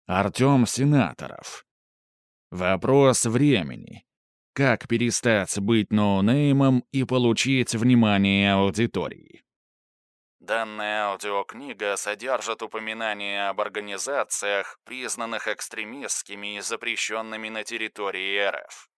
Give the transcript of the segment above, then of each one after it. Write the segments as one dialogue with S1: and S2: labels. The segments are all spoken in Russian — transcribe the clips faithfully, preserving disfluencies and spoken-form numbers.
S1: Артем Сенаторов. Вопрос времени. Как перестать быть ноунеймом и получить внимание аудитории? Данная аудиокнига содержит упоминания об организациях, признанных экстремистскими и запрещенными на территории эр эф.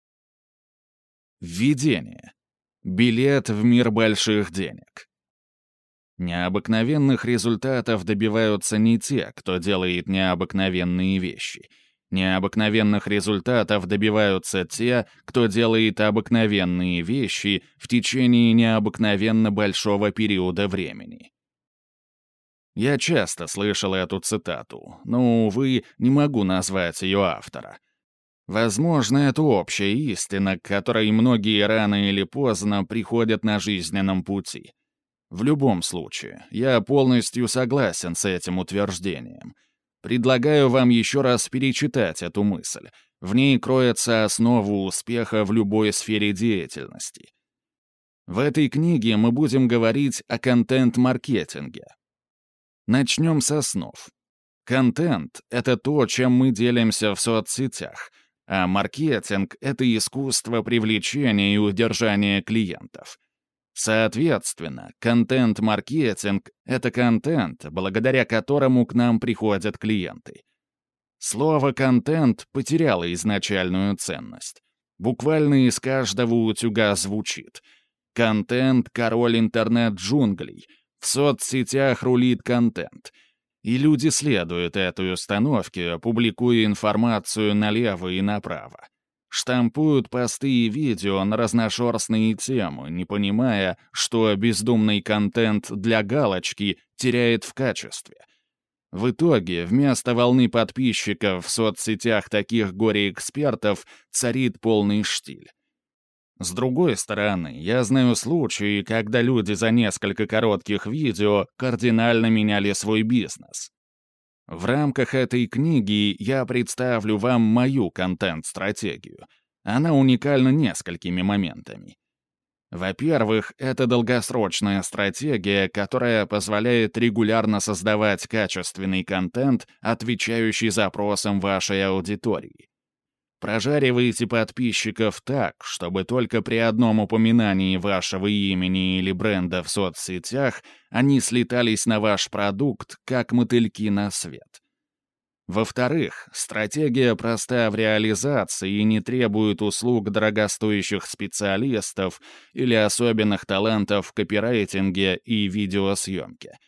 S1: Введение. Билет в мир больших денег. Необыкновенных результатов добиваются не те, кто делает необыкновенные вещи. Необыкновенных результатов добиваются те, кто делает обыкновенные вещи в течение необыкновенно большого периода времени. Я часто слышал эту цитату, но, увы, не могу назвать ее автора. Возможно, это общая истина, к которой многие рано или поздно приходят на жизненном пути. В любом случае, я полностью согласен с этим утверждением. Предлагаю вам еще раз перечитать эту мысль. В ней кроется основа успеха в любой сфере деятельности. В этой книге мы будем говорить о контент-маркетинге. Начнем с основ. Контент — это то, чем мы делимся в соцсетях, а маркетинг — это искусство привлечения и удержания клиентов. Соответственно, контент-маркетинг — это контент, благодаря которому к нам приходят клиенты. Слово «контент» потеряло изначальную ценность. Буквально из каждого утюга звучит: «Контент — король интернет-джунглей», «В соцсетях рулит контент». И люди следуют этой установке, публикуя информацию налево и направо. Штампуют посты и видео на разношерстные темы, не понимая, что бездумный контент для галочки теряет в качестве. В итоге, вместо волны подписчиков в соцсетях таких горе-экспертов царит полный штиль. С другой стороны, я знаю случаи, когда люди за несколько коротких видео кардинально меняли свой бизнес. В рамках этой книги я представлю вам мою контент-стратегию. Она уникальна несколькими моментами. Во-первых, это долгосрочная стратегия, которая позволяет регулярно создавать качественный контент, отвечающий запросам вашей аудитории. Прожаривайте подписчиков так, чтобы только при одном упоминании вашего имени или бренда в соцсетях они слетались на ваш продукт, как мотыльки на свет. Во-вторых, стратегия проста в реализации и не требует услуг дорогостоящих специалистов или особенных талантов в копирайтинге и видеосъемке.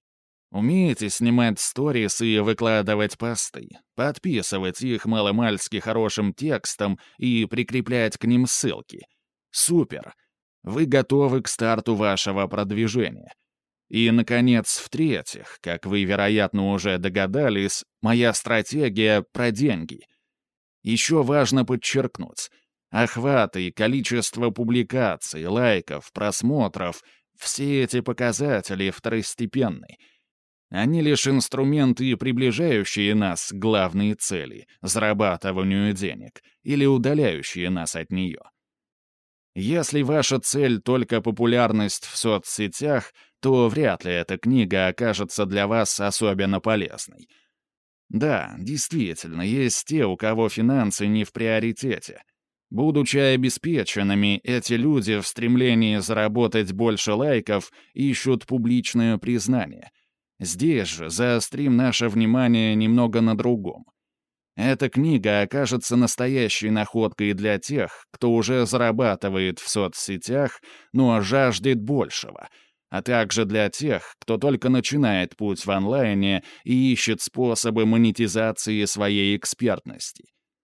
S1: Умеете снимать сторис и выкладывать посты, подписывать их маломальски хорошим текстом и прикреплять к ним ссылки? Супер! Вы готовы к старту вашего продвижения. И, наконец, в-третьих, как вы, вероятно, уже догадались, моя стратегия про деньги. Еще важно подчеркнуть: охваты и количество публикаций, лайков, просмотров — все эти показатели второстепенны. Они лишь инструменты, приближающие нас к главной цели — зарабатыванию денег, или удаляющие нас от нее. Если ваша цель только популярность в соцсетях, то вряд ли эта книга окажется для вас особенно полезной. Да, действительно, есть те, у кого финансы не в приоритете. Будучи обеспеченными, эти люди в стремлении заработать больше лайков ищут публичное признание. Здесь же заострим наше внимание немного на другом. Эта книга окажется настоящей находкой для тех, кто уже зарабатывает в соцсетях, но жаждет большего, а также для тех, кто только начинает путь в онлайне и ищет способы монетизации своей экспертности.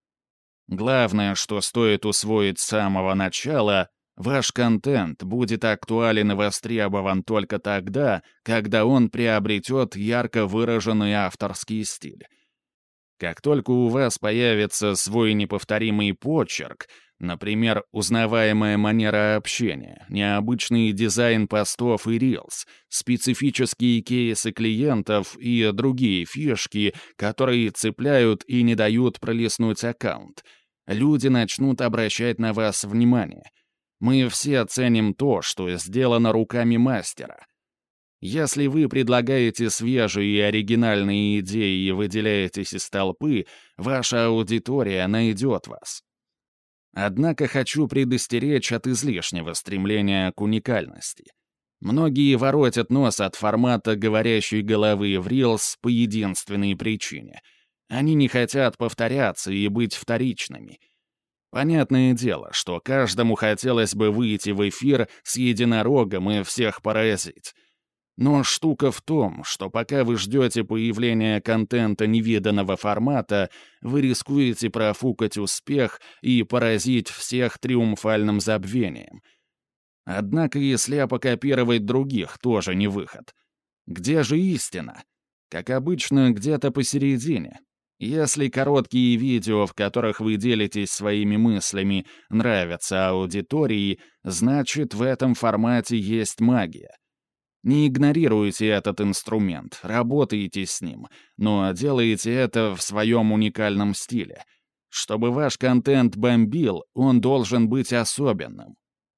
S1: Главное, что стоит усвоить с самого начала — ваш контент будет актуален и востребован только тогда, когда он приобретет ярко выраженный авторский стиль. Как только у вас появится свой неповторимый почерк, например, узнаваемая манера общения, необычный дизайн постов и рилс, специфические кейсы клиентов и другие фишки, которые цепляют и не дают пролистнуть аккаунт, люди начнут обращать на вас внимание. Мы все ценим то, что сделано руками мастера. Если вы предлагаете свежие и оригинальные идеи и выделяетесь из толпы, ваша аудитория найдет вас. Однако хочу предостеречь от излишнего стремления к уникальности. Многие воротят нос от формата говорящей головы в Reels по единственной причине. Они не хотят повторяться и быть вторичными. Понятное дело, что каждому хотелось бы выйти в эфир с единорогом и всех поразить. Но штука в том, что пока вы ждете появления контента невиданного формата, вы рискуете профукать успех и поразить всех триумфальным забвением. Однако и слепо копировать других тоже не выход. Где же истина? Как обычно, где-то посередине. Если короткие видео, в которых вы делитесь своими мыслями, нравятся аудитории, значит, в этом формате есть магия. Не игнорируйте этот инструмент, работайте с ним, но делайте это в своем уникальном стиле. Чтобы ваш контент бомбил, он должен быть особенным.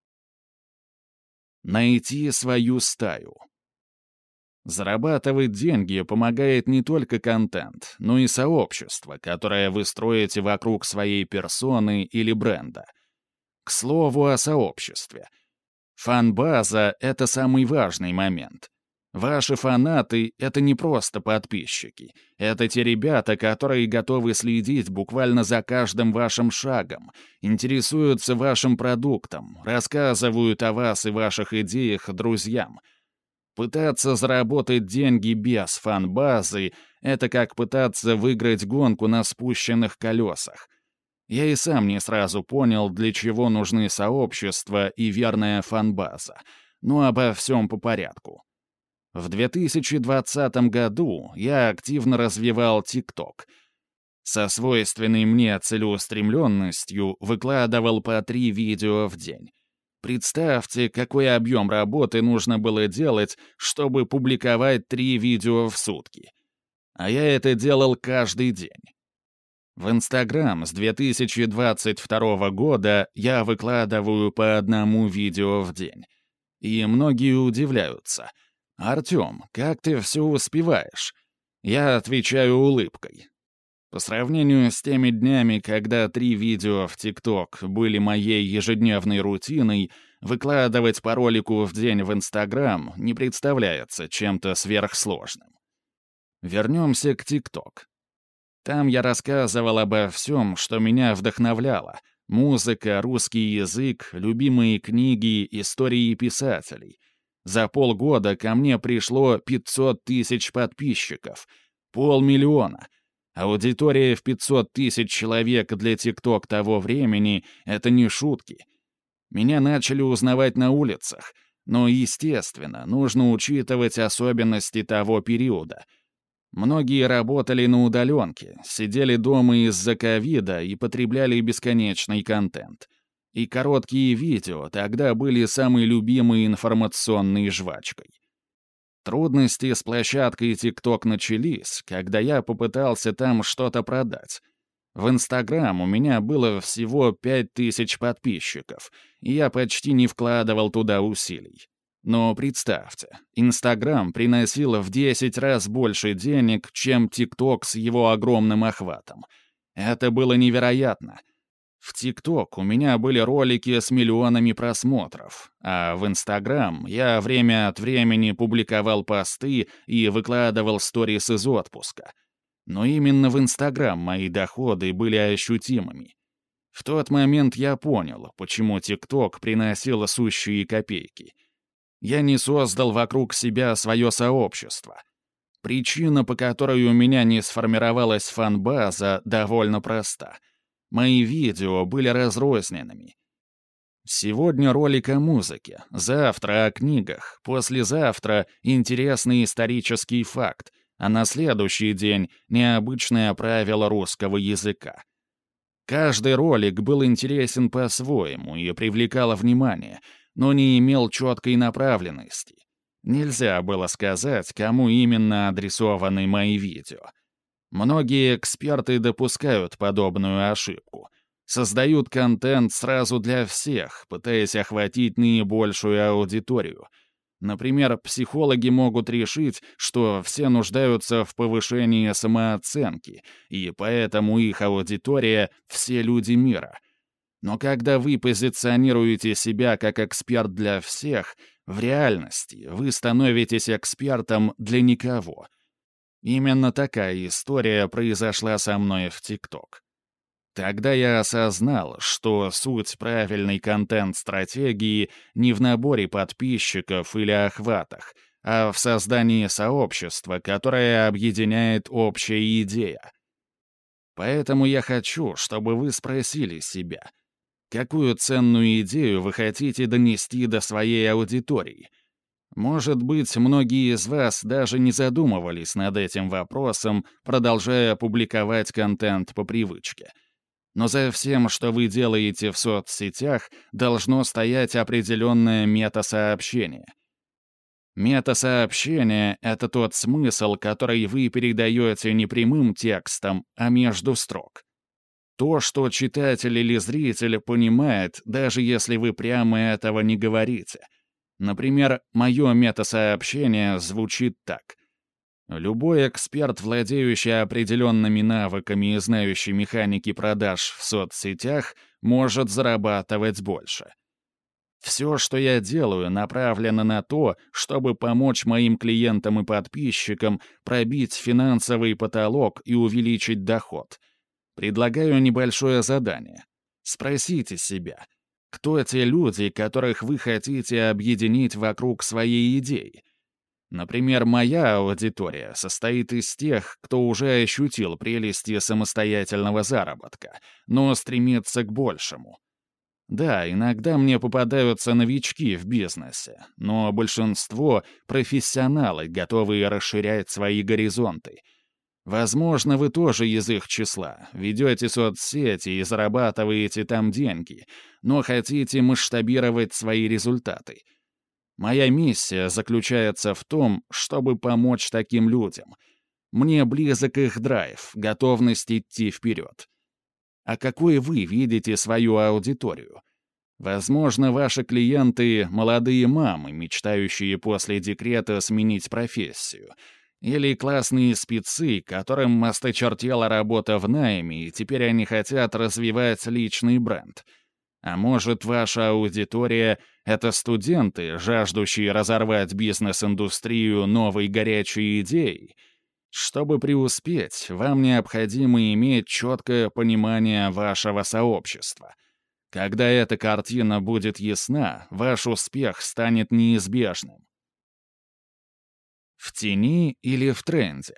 S1: Найти свою стаю. Зарабатывать деньги помогает не только контент, но и сообщество, которое вы строите вокруг своей персоны или бренда. К слову о сообществе. Фан-база — это самый важный момент. Ваши фанаты — это не просто подписчики. Это те ребята, которые готовы следить буквально за каждым вашим шагом, интересуются вашим продуктом, рассказывают о вас и ваших идеях друзьям. Пытаться заработать деньги без фан-базы — это как пытаться выиграть гонку на спущенных колесах. Я и сам не сразу понял, для чего нужны сообщества и верная фан-база. Но обо всем по порядку. В две тысячи двадцатом году я активно развивал ТикТок. Со свойственной мне целеустремленностью выкладывал по три видео в день. Представьте, какой объем работы нужно было делать, чтобы публиковать три видео в сутки. А я это делал каждый день. В Инстаграм с две тысячи двадцать второго года я выкладываю по одному видео в день. И многие удивляются. «Артем, как ты все успеваешь?» Я отвечаю улыбкой. По сравнению с теми днями, когда три видео в ТикТок были моей ежедневной рутиной, выкладывать по ролику в день в Инстаграм не представляется чем-то сверхсложным. Вернемся к ТикТок. Там я рассказывал обо всем, что меня вдохновляло. Музыка, русский язык, любимые книги, истории писателей. За полгода ко мне пришло пятьсот тысяч подписчиков. Полмиллиона. Аудитория в пятьсот тысяч человек для ТикТок того времени — это не шутки. Меня начали узнавать на улицах. Но, естественно, нужно учитывать особенности того периода. Многие работали на удаленке, сидели дома из-за ковида и потребляли бесконечный контент. И короткие видео тогда были самой любимой информационной жвачкой. Трудности с площадкой ТикТок начались, когда я попытался там что-то продать. В Инстаграм у меня было всего пять тысяч подписчиков, и я почти не вкладывал туда усилий. Но представьте, Инстаграм приносил в десять раз больше денег, чем ТикТок с его огромным охватом. Это было невероятно. В ТикТок у меня были ролики с миллионами просмотров, а в Инстаграм я время от времени публиковал посты и выкладывал сторис из отпуска. Но именно в Инстаграм мои доходы были ощутимыми. В тот момент я понял, почему ТикТок приносил сущие копейки. Я не создал вокруг себя свое сообщество. Причина, по которой у меня не сформировалась фан-база, довольно проста. Мои видео были разрозненными. Сегодня ролик о музыке, завтра о книгах, послезавтра интересный исторический факт, а на следующий день необычное правило русского языка. Каждый ролик был интересен по-своему и привлекал внимание, но не имел четкой направленности. Нельзя было сказать, кому именно адресованы мои видео. Многие эксперты допускают подобную ошибку. Создают контент сразу для всех, пытаясь охватить наибольшую аудиторию. Например, психологи могут решить, что все нуждаются в повышении самооценки, и поэтому их аудитория — все люди мира. Но когда вы позиционируете себя как эксперт для всех, в реальности вы становитесь экспертом для никого. Именно такая история произошла со мной в ТикТок. Тогда я осознал, что суть правильной контент-стратегии не в наборе подписчиков или охватах, а в создании сообщества, которое объединяет общая идея. Поэтому я хочу, чтобы вы спросили себя, какую ценную идею вы хотите донести до своей аудитории? Может быть, многие из вас даже не задумывались над этим вопросом, продолжая публиковать контент по привычке. Но за всем, что вы делаете в соцсетях, должно стоять определенное метасообщение. Метасообщение — это тот смысл, который вы передаете не прямым текстом, а между строк. То, что читатель или зритель понимает, даже если вы прямо этого не говорите. Например, мое метасообщение звучит так. Любой эксперт, владеющий определенными навыками и знающий механики продаж в соцсетях, может зарабатывать больше. Все, что я делаю, направлено на то, чтобы помочь моим клиентам и подписчикам пробить финансовый потолок и увеличить доход. Предлагаю небольшое задание. Спросите себя, кто те люди, которых вы хотите объединить вокруг своей идеи? Например, моя аудитория состоит из тех, кто уже ощутил прелести самостоятельного заработка, но стремится к большему. Да, иногда мне попадаются новички в бизнесе, но большинство — профессионалы, готовые расширять свои горизонты. Возможно, вы тоже из их числа, ведете соцсети и зарабатываете там деньги, но хотите масштабировать свои результаты. Моя миссия заключается в том, чтобы помочь таким людям. Мне близок их драйв, готовность идти вперед. А какой вы видите свою аудиторию? Возможно, ваши клиенты — молодые мамы, мечтающие после декрета сменить профессию, или классные спецы, которым осточертела работа в найме, и теперь они хотят развивать личный бренд. А может, ваша аудитория — это студенты, жаждущие разорвать бизнес-индустрию новой горячей идеей? Чтобы преуспеть, вам необходимо иметь четкое понимание вашего сообщества. Когда эта картина будет ясна, ваш успех станет неизбежным. В тени или в тренде?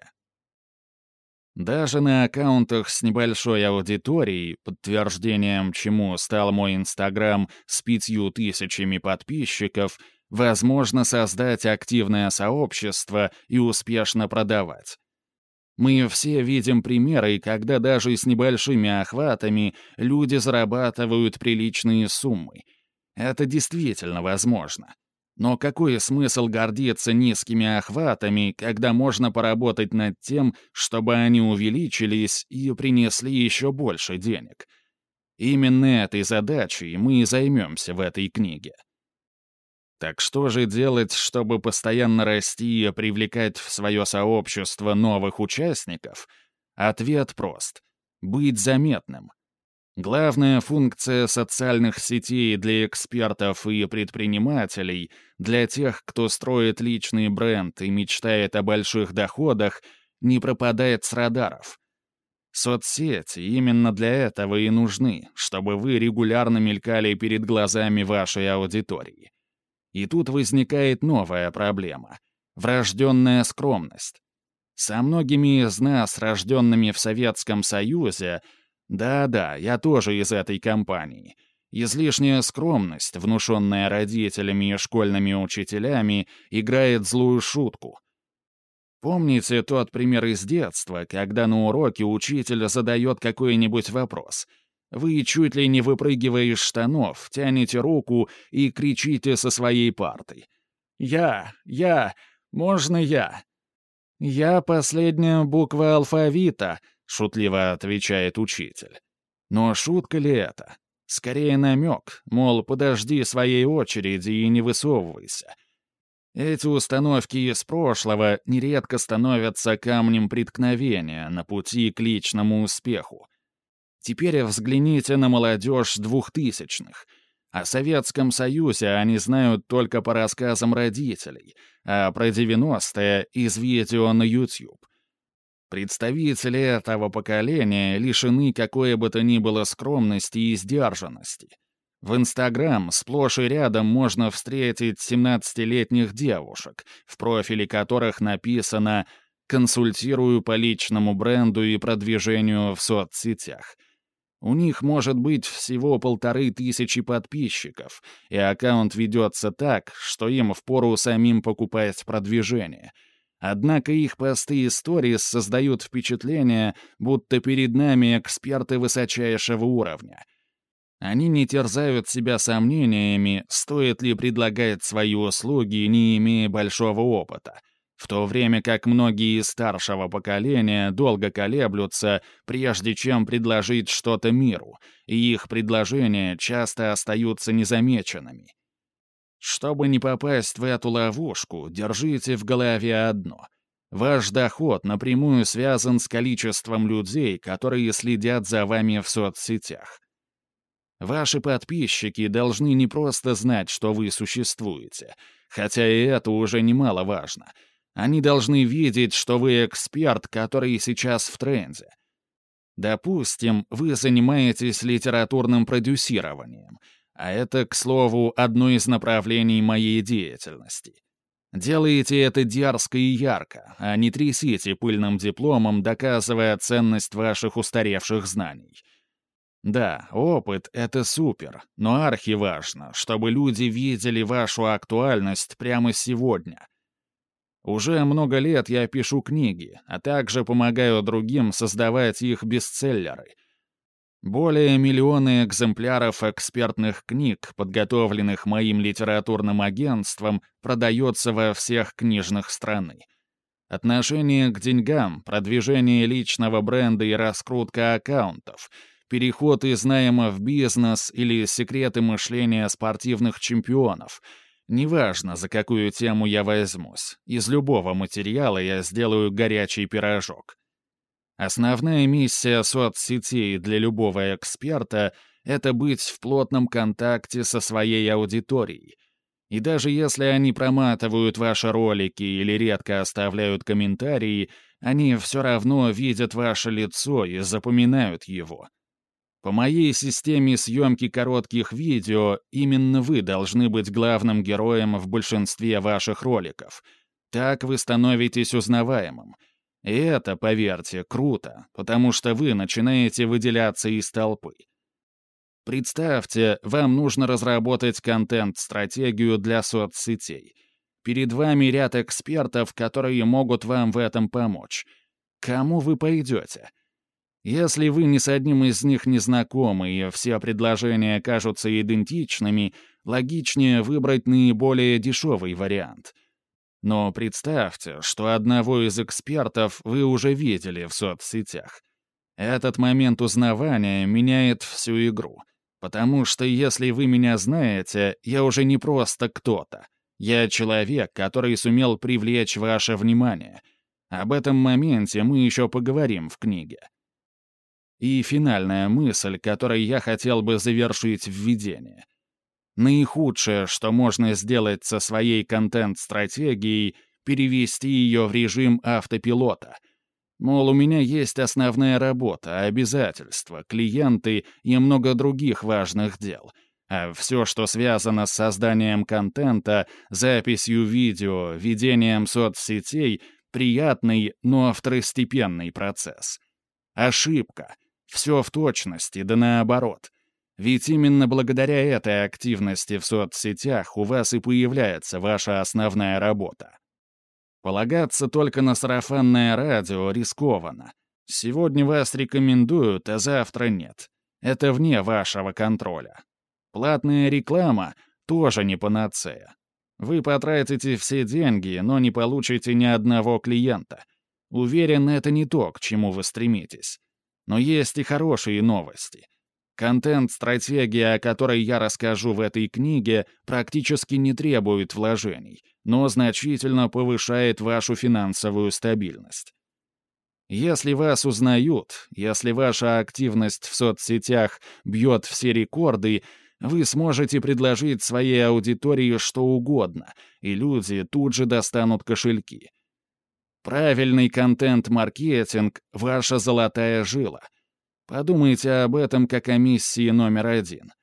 S1: Даже на аккаунтах с небольшой аудиторией, подтверждением чему стал мой Инстаграм с пятью тысячами подписчиков, возможно создать активное сообщество и успешно продавать. Мы все видим примеры, когда даже с небольшими охватами люди зарабатывают приличные суммы. Это действительно возможно. Но какой смысл гордиться низкими охватами, когда можно поработать над тем, чтобы они увеличились и принесли еще больше денег? Именно этой задачей мы и займемся в этой книге. Так что же делать, чтобы постоянно расти и привлекать в свое сообщество новых участников? Ответ прост. Быть заметным. Главная функция социальных сетей для экспертов и предпринимателей, для тех, кто строит личный бренд и мечтает о больших доходах, не пропадает с радаров. Соцсети именно для этого и нужны, чтобы вы регулярно мелькали перед глазами вашей аудитории. И тут возникает новая проблема — врожденная скромность. Со многими из нас, рожденными в Советском Союзе, да-да, я тоже из этой компании, излишняя скромность, внушенная родителями и школьными учителями, играет злую шутку. Помните тот пример из детства, когда на уроке учитель задает какой-нибудь вопрос? Вы чуть ли не выпрыгивая из штанов, тянете руку и кричите со своей парты. «Я! Я! Можно я?» «Я — последняя буква алфавита», — шутливо отвечает учитель. Но шутка ли это? Скорее намек, мол, подожди своей очереди и не высовывайся. Эти установки из прошлого нередко становятся камнем преткновения на пути к личному успеху. Теперь взгляните на молодежь двухтысячных. О Советском Союзе они знают только по рассказам родителей, а про девяностые — из видео на YouTube. Представители этого поколения лишены какой бы то ни было скромности и сдержанности. В Инстаграм сплошь и рядом можно встретить семнадцатилетних девушек, в профиле которых написано «Консультирую по личному бренду и продвижению в соцсетях». У них может быть всего полторы тысячи подписчиков, и аккаунт ведется так, что им впору самим покупать продвижение. Однако их посты и сторис создают впечатление, будто перед нами эксперты высочайшего уровня. Они не терзают себя сомнениями, стоит ли предлагать свои услуги, не имея большого опыта, в то время как многие из старшего поколения долго колеблются, прежде чем предложить что-то миру, и их предложения часто остаются незамеченными. Чтобы не попасть в эту ловушку, держите в голове одно. Ваш доход напрямую связан с количеством людей, которые следят за вами в соцсетях. Ваши подписчики должны не просто знать, что вы существуете, хотя и это уже немаловажно. Они должны видеть, что вы эксперт, который сейчас в тренде. Допустим, вы занимаетесь литературным продюсированием, а это, к слову, одно из направлений моей деятельности. Делаете это дерзко и ярко, а не трясите пыльным дипломом, доказывая ценность ваших устаревших знаний. Да, опыт — это супер, но архиважно, чтобы люди видели вашу актуальность прямо сегодня. Уже много лет я пишу книги, а также помогаю другим создавать их бестселлеры. Более миллиона экземпляров экспертных книг, подготовленных моим литературным агентством, продается во всех книжных страны. Отношение к деньгам, продвижение личного бренда и раскрутка аккаунтов — переход из найма в бизнес или секреты мышления спортивных чемпионов. Неважно, за какую тему я возьмусь, из любого материала я сделаю горячий пирожок. Основная миссия соцсетей для любого эксперта — это быть в плотном контакте со своей аудиторией. И даже если они проматывают ваши ролики или редко оставляют комментарии, они все равно видят ваше лицо и запоминают его. По моей системе съемки коротких видео именно вы должны быть главным героем в большинстве ваших роликов. Так вы становитесь узнаваемым. И это, поверьте, круто, потому что вы начинаете выделяться из толпы. Представьте, вам нужно разработать контент-стратегию для соцсетей. Перед вами ряд экспертов, которые могут вам в этом помочь. К кому вы пойдете? Если вы ни с одним из них не знакомы и все предложения кажутся идентичными, логичнее выбрать наиболее дешевый вариант. Но представьте, что одного из экспертов вы уже видели в соцсетях. Этот момент узнавания меняет всю игру. Потому что если вы меня знаете, я уже не просто кто-то. Я человек, который сумел привлечь ваше внимание. Об этом моменте мы еще поговорим в книге. И финальная мысль, которой я хотел бы завершить введение. Наихудшее, что можно сделать со своей контент-стратегией, перевести ее в режим автопилота. Мол, у меня есть основная работа, обязательства, клиенты и много других важных дел. А все, что связано с созданием контента, записью видео, ведением соцсетей — приятный, но второстепенный процесс. Ошибка. Все в точности, да наоборот. Ведь именно благодаря этой активности в соцсетях у вас и появляется ваша основная работа. Полагаться только на сарафанное радио рискованно. Сегодня вас рекомендуют, а завтра нет. Это вне вашего контроля. Платная реклама тоже не панацея. Вы потратите все деньги, но не получите ни одного клиента. Уверен, это не то, к чему вы стремитесь. Но есть и хорошие новости. Контент-стратегия, о которой я расскажу в этой книге, практически не требует вложений, но значительно повышает вашу финансовую стабильность. Если вас узнают, если ваша активность в соцсетях бьет все рекорды, вы сможете предложить своей аудитории что угодно, и люди тут же достанут кошельки. Правильный контент-маркетинг — ваша золотая жила. Подумайте об этом как о миссии номер один.